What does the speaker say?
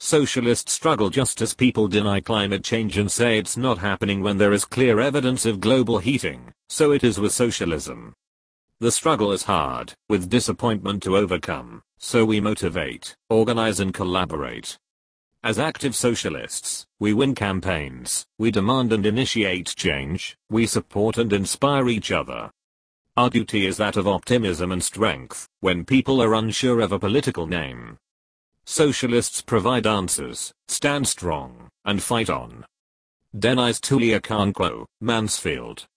Socialists struggle just as people deny climate change and say it's not happening when there is clear evidence of global heating. So it is with socialism. The struggle is hard, with disappointment to overcome, so we motivate, organize and collaborate. As active socialists, we win campaigns, we demand and initiate change, we support and inspire each other. Our duty is that of optimism and strength, when people are unsure of a political name. Socialists provide answers, stand strong, and fight on. Dennis Tulia Kanklo, Mansfield.